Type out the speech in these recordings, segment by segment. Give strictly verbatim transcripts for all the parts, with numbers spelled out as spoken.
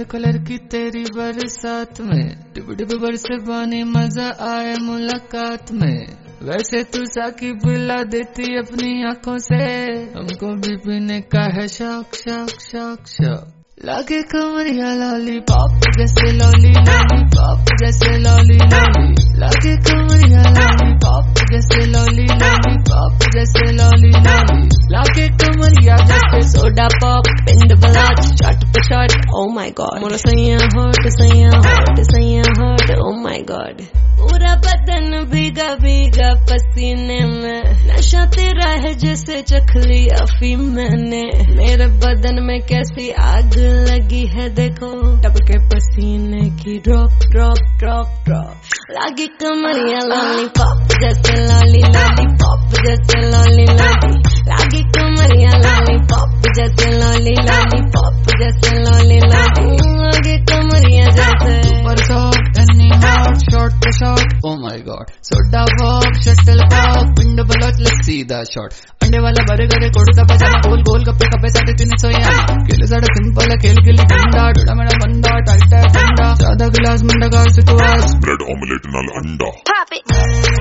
Colour की तेरी बरसात में डिब डिब बरसे पानी मजा आए मुलाकात में। वैसे तू साकी पिला देती अपनी आंखों से, हमको भी पीने का है शौक शौक शौक शौक। लागे कमरिया लॉली पॉप जैसे लॉली लॉली पॉप जैसे लॉली लॉली। लागे कमरिया लॉली पॉप जैसे लॉली लॉली पॉप जैसे लॉली लॉली। लागे कमरिया जैसे soda pop in the blood shot पे शॉट। ओ माय गॉड मोरा सैया हॉट सैया हॉट सैया हॉट। ओ माय गॉड पूरा बदन भीगा भीगा पसीने में, नशा तेरा है जैसे चख ली अफीम मैंने। मेरे बदन में कैसी आग लगी है देखो, टपके पसीने की ड्रॉप ड्रॉप ड्रॉप ड्रॉप। लागी कमरिया लॉलीपॉप जैसे लॉली लॉलीपॉप जैसे लॉली लॉली। लागी कमरिया लॉलीपॉप जैसे लॉली लॉलीपॉप जैसे लॉली लॉली। लागी कमरिया जैसे super soft any hot shot पे shot. Oh my God soda pop shuttle pop पिंड बलोच लेट्स सी द शॉट। अंडे वाला बर्गर कोड़ता पजामा गोल गोल गप्पे कप्पे साढ़े तीन सौ यामा। खेल साढ़े सिंपल है खेल गिल्ली डंडा डोड़ा मेरा बंदा टाइट है ठंडा। ज्यादा गिलास मंडा गाल से तो आज ब्रेड ऑमलेट नाल अंडा। Pop it.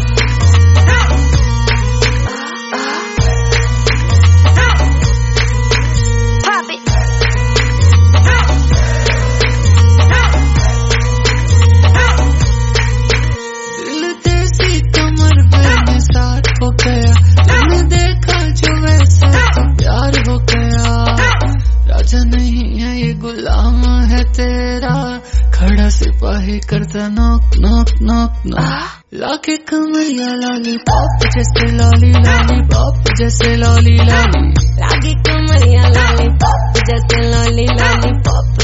Pop it. दिल देसी कमर पे साथ हो गया, तुमने देखा जो वैसा तो प्यार हो गया। राजा नहीं है ये गुलाम है तेरा, खड़ा सिपाही करता नॉक नॉक नॉक नॉक। लाके कमरिया लॉली पॉप जैसे लॉली लॉली पॉप जैसे लॉली लॉली। लागी कमरिया लॉलीपॉप जैसे लॉली लॉलीपॉप